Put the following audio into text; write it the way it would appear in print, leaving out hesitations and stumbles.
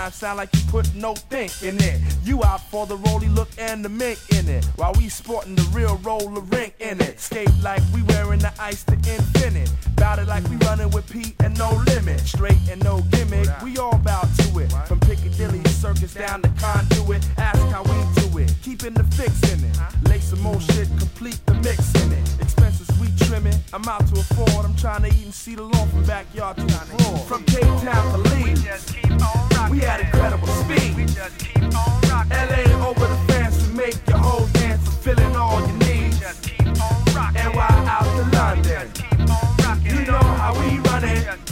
rhyme sound like you put no think in it. You out for the rollie look and the mink in it, while we sporting the real roller rink in it. Skate like we wearing the ice to infinite. Bout it like we running with Pete and no limit. Straight and no gimmick, we all bout to it. From Piccadilly Circus down to Conduit. Ask how we do it, keeping the fix in it. Lay some more shit, complete the mix in it. Expenses we trimming, I'm out to afford. I'm trying to eat and see the lawn from backyard to the floor. From Cape Town to Leeds, we had incredible speed.